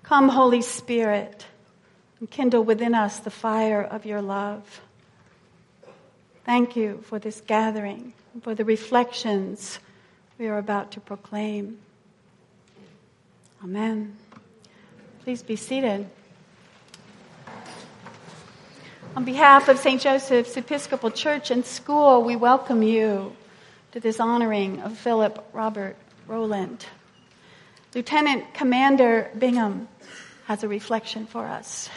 Come, Holy Spirit, and kindle within us the fire of your love. Thank you for this gathering, for the reflections we are about to proclaim. Amen. Please be seated. On behalf of St. Joseph's Episcopal Church and School, we welcome you to this honoring of Philip Robert Rowland. Lieutenant Commander Bingham has a reflection for us.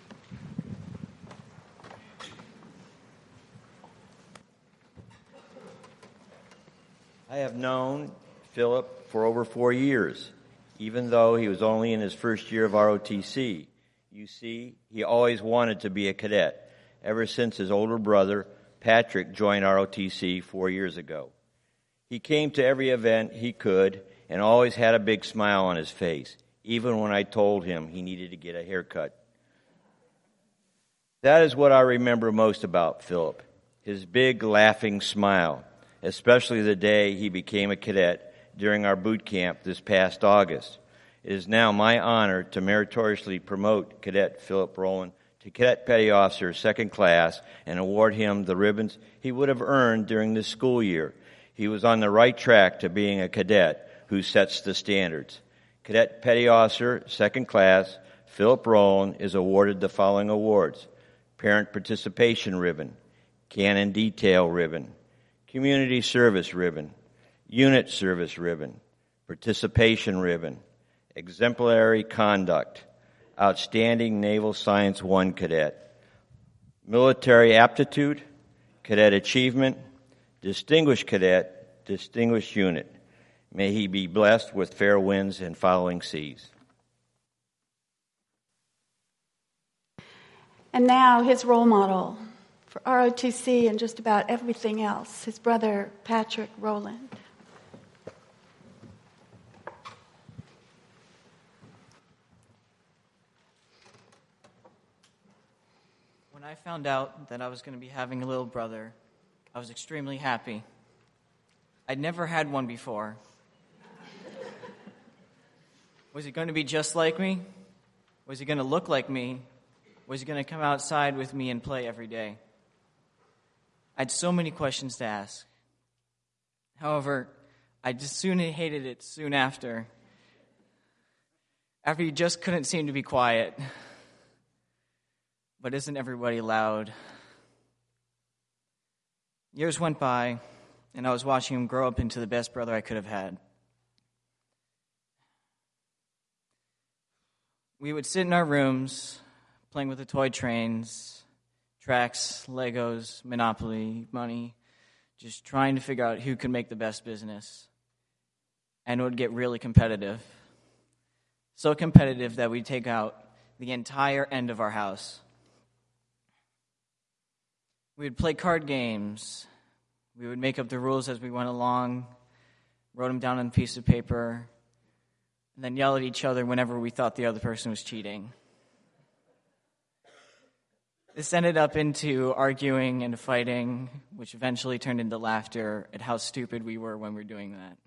I have known Philip for over 4 years, even though he was only in his first year of ROTC. You see, he always wanted to be a cadet, ever since his older brother, Patrick, joined ROTC 4 years ago. He came to every event he could and always had a big smile on his face, even when I told him he needed to get a haircut. That is what I remember most about Philip, his big laughing smile, especially the day he became a cadet during our boot camp this past August. It is now my honor to meritoriously promote Cadet Philip Rowland to Cadet Petty Officer 2nd Class and award him the ribbons he would have earned during this school year. He was on the right track to being a cadet who sets the standards. Cadet Petty Officer 2nd Class Philip Rowland is awarded the following awards: Parent Participation Ribbon, Cannon Detail Ribbon, Community Service Ribbon, Unit Service Ribbon, Participation Ribbon, Exemplary Conduct, Outstanding Naval Science 1 Cadet, Military Aptitude, Cadet Achievement, Distinguished Cadet, Distinguished Unit. May he be blessed with fair winds and following seas. And now his role model for ROTC and just about everything else, his brother Patrick Rowland. When I found out that I was going to be having a little brother, I was extremely happy. I'd never had one before. Was he going to be just like me? Was he going to look like me? Was he going to come outside with me and play every day? I had so many questions to ask. However, I just soon hated it soon after. After he just couldn't seem to be quiet. But isn't everybody loud? Years went by, and I was watching him grow up into the best brother I could have had. We would sit in our rooms, playing with the toy trains, tracks, Legos, Monopoly, money, just trying to figure out who could make the best business. And it would get really competitive. So competitive that we'd take out the entire end of our house. We would play card games. We would make up the rules as we went along, wrote them down on a piece of paper, and then yell at each other whenever we thought the other person was cheating. This ended up into arguing and fighting, which eventually turned into laughter at how stupid we were when we were doing that.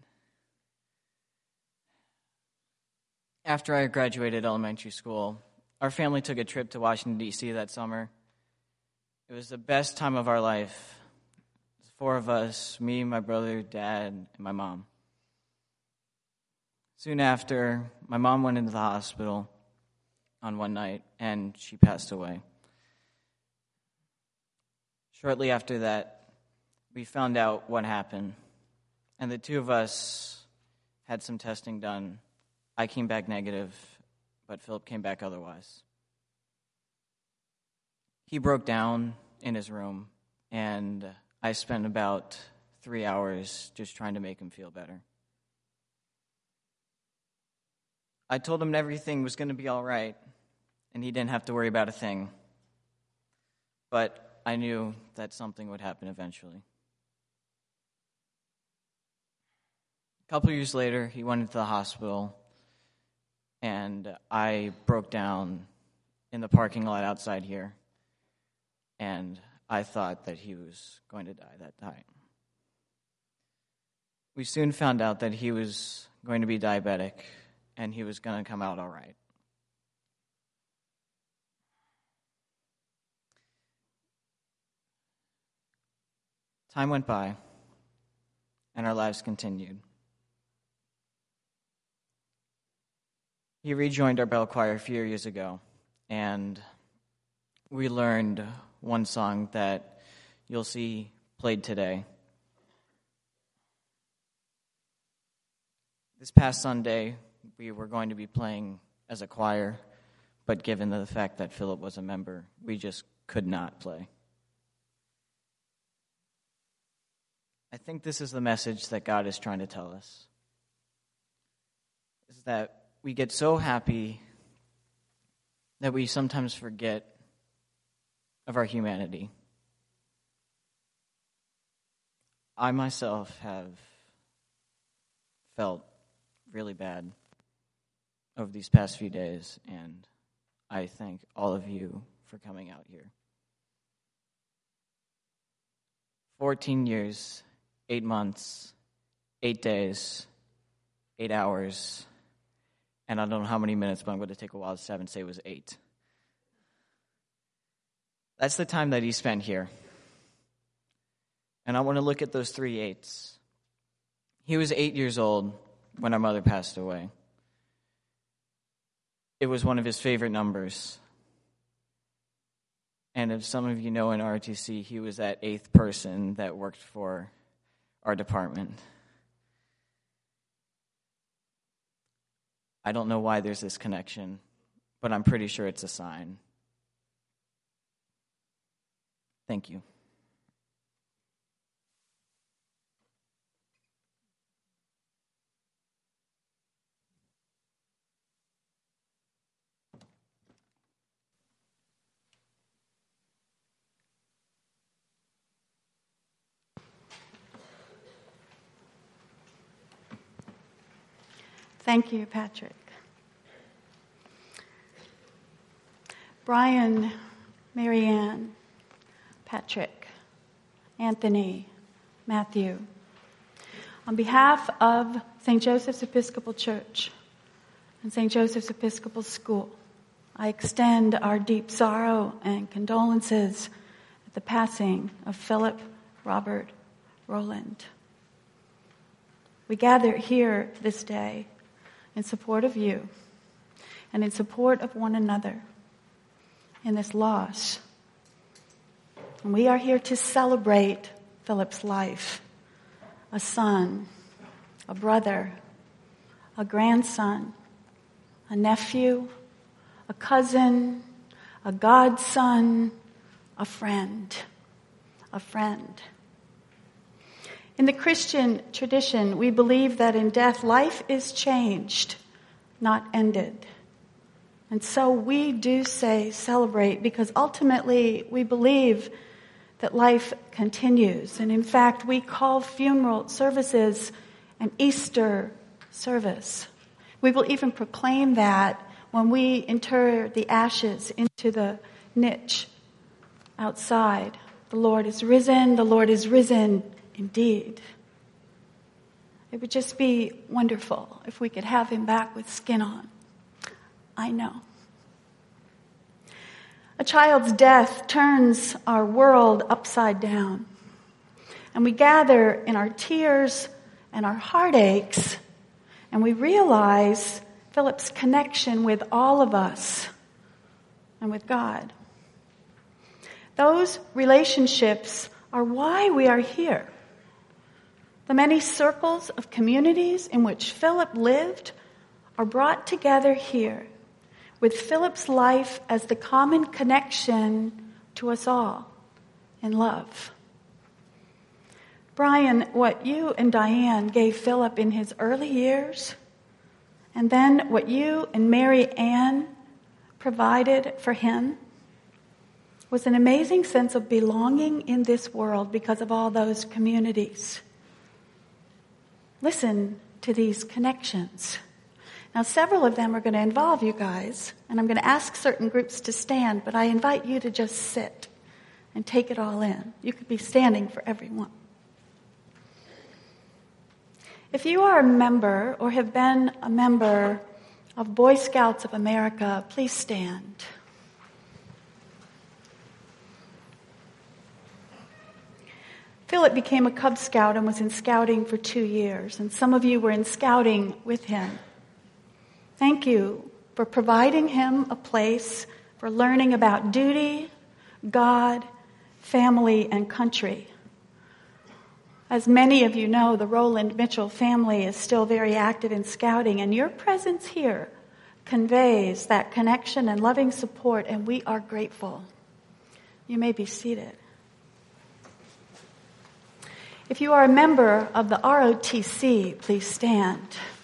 After I graduated elementary school, our family took a trip to Washington, D.C. that summer. It was the best time of our life. The 4 of us, me, my brother, Dad, and my mom. Soon after, my mom went into the hospital on one night, and she passed away. Shortly after that, we found out what happened, and the 2 of us had some testing done. I came back negative, but Philip came back otherwise. He broke down in his room, and I spent about 3 hours just trying to make him feel better. I told him everything was going to be all right, and he didn't have to worry about a thing. But I knew that something would happen eventually. A couple years later, he went into the hospital, and I broke down in the parking lot outside here, and I thought that he was going to die that night. We soon found out that he was going to be diabetic, and he was going to come out all right. Time went by, and our lives continued. He rejoined our bell choir a few years ago, and we learned one song that you'll see played today. This past Sunday, we were going to be playing as a choir, but given the fact that Philip was a member, we just could not play. I think this is the message that God is trying to tell us. Is that we get so happy that we sometimes forget of our humanity. I myself have felt really bad over these past few days, and I thank all of you for coming out here. 14 years, 8 months, 8 days, 8 hours, and I don't know how many minutes, but I'm going to take a while to say it was 8. That's the time that he spent here. And I want to look at those 3 8s. He was 8 years old when our mother passed away. It was one of his favorite numbers. And if some of you know in ROTC, he was that 8th person that worked for our department. I don't know why there's this connection, but I'm pretty sure it's a sign. Thank you. Thank you, Patrick. Brian, Marianne, Patrick, Anthony, Matthew, on behalf of St. Joseph's Episcopal Church and St. Joseph's Episcopal School, I extend our deep sorrow and condolences at the passing of Philip Robert Rowland. We gather here this day in support of you and in support of one another in this loss. And we are here to celebrate Philip's life. A son, a brother, a grandson, a nephew, a cousin, a godson, a friend. A friend. In the Christian tradition, we believe that in death, life is changed, not ended. And so we do say celebrate because ultimately we believe that life continues. And in fact, we call funeral services an Easter service. We will even proclaim that when we inter the ashes into the niche outside. The Lord is risen, the Lord is risen indeed. It would just be wonderful if we could have him back with skin on. I know. A child's death turns our world upside down. And we gather in our tears and our heartaches, and we realize Philip's connection with all of us and with God. Those relationships are why we are here. The many circles of communities in which Philip lived are brought together here with Philip's life as the common connection to us all in love. Brian, what you and Diane gave Philip in his early years, and then what you and Mary Ann provided for him, was an amazing sense of belonging in this world because of all those communities. Listen to these connections. Now, several of them are going to involve you guys, and I'm going to ask certain groups to stand, but I invite you to just sit and take it all in. You could be standing for everyone. If you are a member or have been a member of Boy Scouts of America, please stand. Philip became a Cub Scout and was in scouting for 2 years, and some of you were in scouting with him. Thank you for providing him a place for learning about duty, God, family, and country. As many of you know, the Roland Mitchell family is still very active in scouting, and your presence here conveys that connection and loving support, and we are grateful. You may be seated. If you are a member of the ROTC, please stand.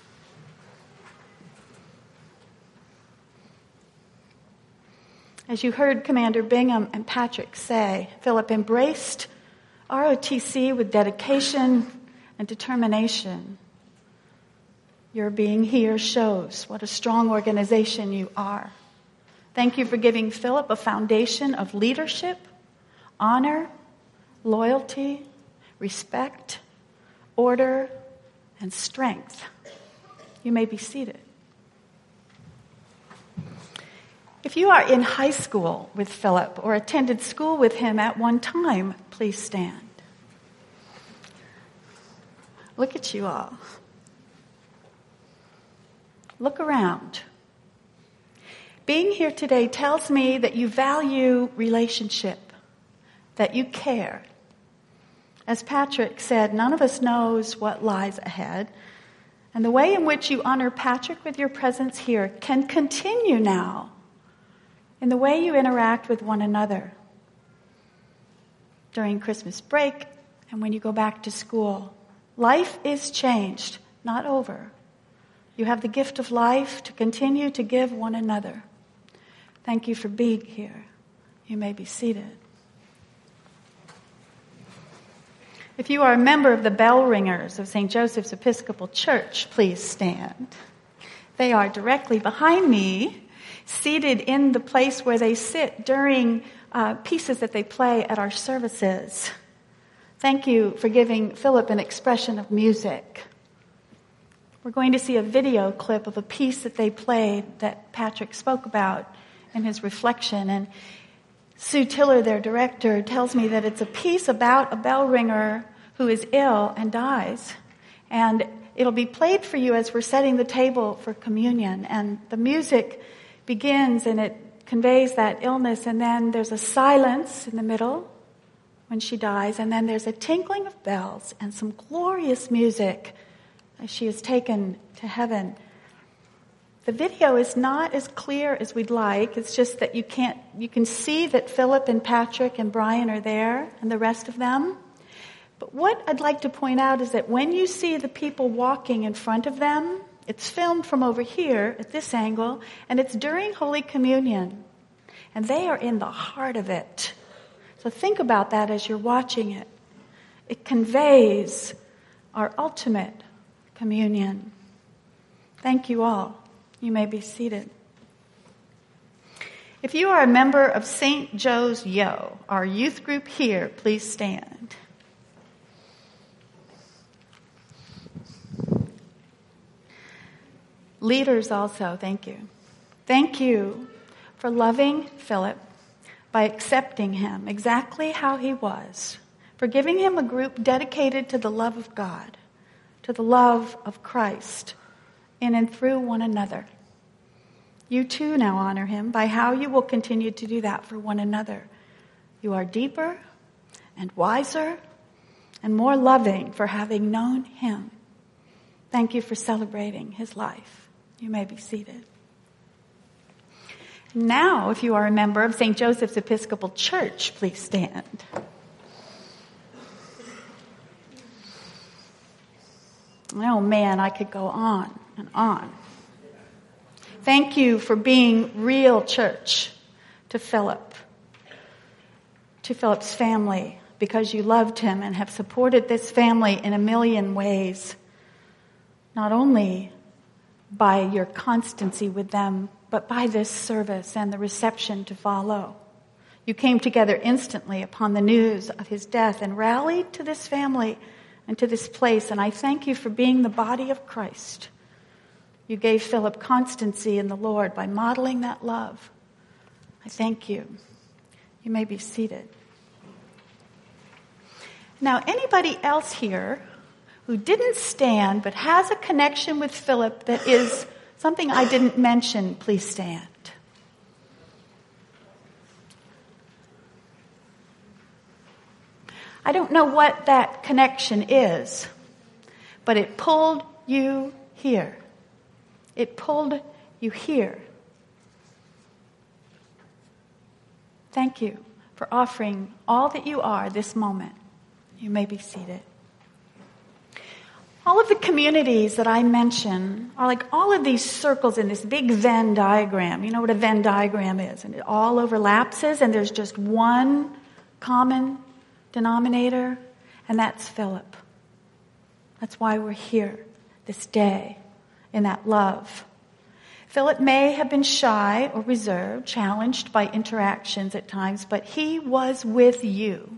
As you heard Commander Bingham and Patrick say, Philip embraced ROTC with dedication and determination. Your being here shows what a strong organization you are. Thank you for giving Philip a foundation of leadership, honor, loyalty, respect, order, and strength. You may be seated. If you are in high school with Philip or attended school with him at one time, please stand. Look at you all. Look around. Being here today tells me that you value relationship, that you care. As Patrick said, none of us knows what lies ahead. And the way in which you honor Patrick with your presence here can continue now in the way you interact with one another during Christmas break and when you go back to school. Life is changed, not over. You have the gift of life to continue to give one another. Thank you for being here. You may be seated. If you are a member of the bell ringers of St. Joseph's Episcopal Church, please stand. They are directly behind me, seated in the place where they sit during pieces that they play at our services. Thank you for giving Philip an expression of music. We're going to see a video clip of a piece that they played that Patrick spoke about in his reflection. And Sue Tiller, their director, tells me that it's a piece about a bell ringer who is ill and dies. And it'll be played for you as we're setting the table for communion. And the music begins and it conveys that illness, and then there's a silence in the middle when she dies, and then there's a tinkling of bells and some glorious music as she is taken to heaven. The video is not as clear as we'd like. It's just that you can see that Philip and Patrick and Brian are there and the rest of them. But what I'd like to point out is that when you see the people walking in front of them, it's filmed from over here at this angle, and it's during Holy Communion. And they are in the heart of it. So think about that as you're watching it. It conveys our ultimate communion. Thank you all. You may be seated. If you are a member of St. Joe's Yo, our youth group here, please stand. Leaders also, thank you. Thank you for loving Philip by accepting him exactly how he was, for giving him a group dedicated to the love of God, to the love of Christ, in and through one another. You too now honor him by how you will continue to do that for one another. You are deeper and wiser and more loving for having known him. Thank you for celebrating his life. You may be seated. Now, if you are a member of St. Joseph's Episcopal Church, please stand. Oh man, I could go on and on. Thank you for being real church to Philip, to Philip's family, because you loved him and have supported this family in a million ways. Not only by your constancy with them, but by this service and the reception to follow. You came together instantly upon the news of his death and rallied to this family and to this place, and I thank you for being the body of Christ. You gave Philip constancy in the Lord by modeling that love. I thank you. You may be seated. Now, anybody else here who didn't stand but has a connection with Philip that is something I didn't mention, please stand. I don't know what that connection is, but it pulled you here. It pulled you here. Thank you for offering all that you are this moment. You may be seated. All of the communities that I mention are like all of these circles in this big Venn diagram. You know what a Venn diagram is? And it all overlaps, and there's just one common denominator, and that's Philip. That's why we're here this day in that love. Philip may have been shy or reserved, challenged by interactions at times, but he was with you.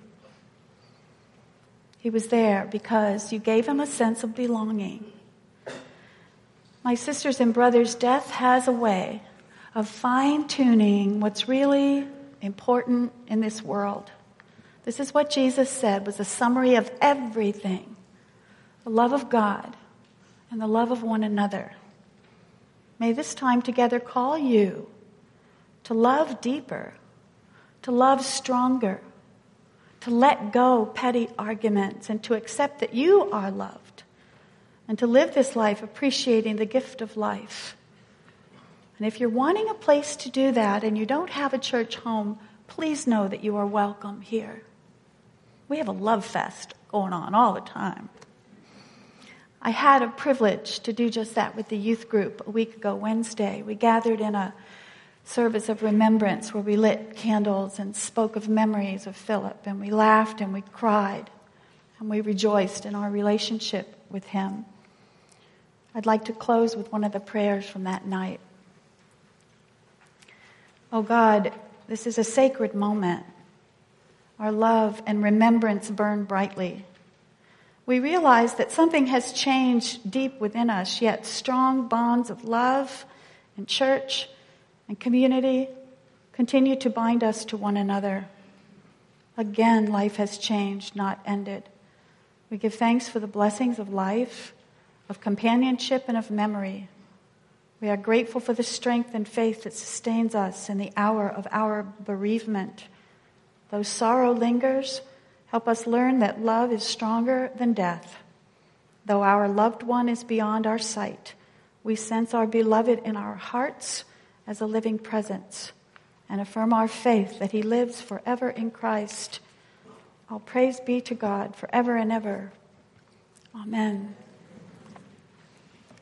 He was there because you gave him a sense of belonging. My sisters and brothers, death has a way of fine-tuning what's really important in this world. This is what Jesus said was a summary of everything. The love of God and the love of one another. May this time together call you to love deeper, to love stronger, to let go petty arguments, and to accept that you are loved, and to live this life appreciating the gift of life. And if you're wanting a place to do that and you don't have a church home, please know that you are welcome here. We have a love fest going on all the time. I had a privilege to do just that with the youth group a week ago, Wednesday. We gathered in a service of remembrance where we lit candles and spoke of memories of Philip, and we laughed and we cried and we rejoiced in our relationship with him. I'd like to close with one of the prayers from that night. Oh God, this is a sacred moment. Our love and remembrance burn brightly. We realize that something has changed deep within us, yet strong bonds of love and church and community continue to bind us to one another. Again, life has changed, not ended. We give thanks for the blessings of life, of companionship, and of memory. We are grateful for the strength and faith that sustains us in the hour of our bereavement. Though sorrow lingers, help us learn that love is stronger than death. Though our loved one is beyond our sight, we sense our beloved in our hearts as a living presence and affirm our faith that he lives forever in Christ. All praise be to God forever and ever. Amen.